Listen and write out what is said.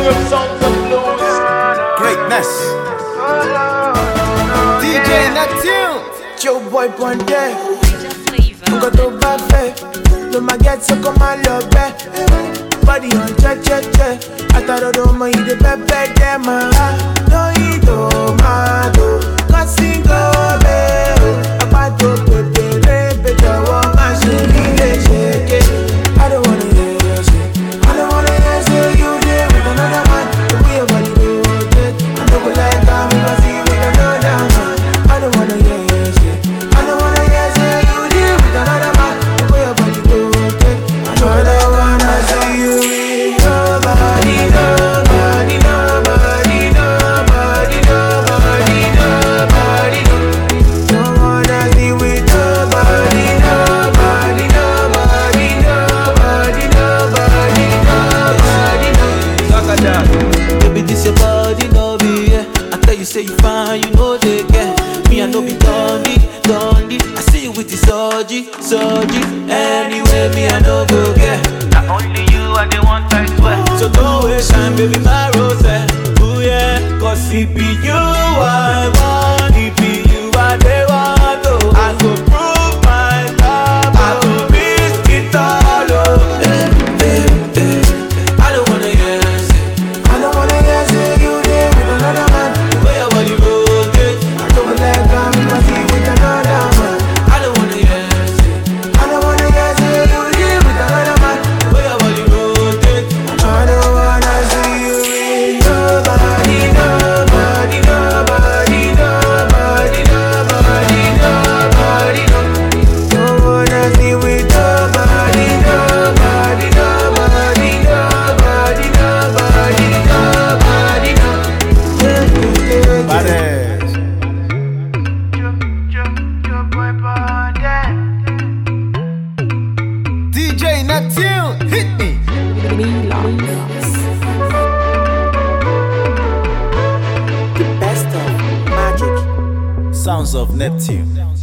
Europe sounds of blues. Greatness. DJ Neptune. Joe boy Ponte. Nunca to bafe. No ma get so come and love it. Body on che. Ataro do mo ide pepe de ma. No ido ma do. Cause go be. Apato pepe rebe jawo ma shiri shake. I don't wanna hear you say. I don't wanna hear say you there with another man. The way your body rotate. I don't go like I'm gonna see with another man. I don't wanna hear you say. I don't wanna hear say you there with another man. The way your body rotate. I don't wanna see you with nobody, nobody, nobody, nobody, nobody, nobody. Don't wanna see with nobody, nobody, nobody, nobody, nobody, nobody. Baby, this your body, no be, yeah. I tell you, say you fine, you know they care. Me, I know be dundee. I see you with the surgery. Anyway, me, I know go get. Not only you, I the one I swear. So don't waste time, baby, my rose. Ooh, yeah. Cause it be you, I want. It be you, I they want. Oh, I go prove my love. I go risk it all. Oh, I don't wanna hear say. I don't wanna hear say you there with another man. The way your body rotate. I don't like I'm gonna see with another man. I don't wanna hear say. I don't wanna hear say you there with another man. The way your body rotate. I don't wanna see you with nobody, nobody, nobody, nobody, nobody, nobody. Don't wanna see with nobody, nobody, nobody, nobody, nobody, nobody. Pares. DJ Neptune. Hit me. The best of magic. Sounds of Neptune.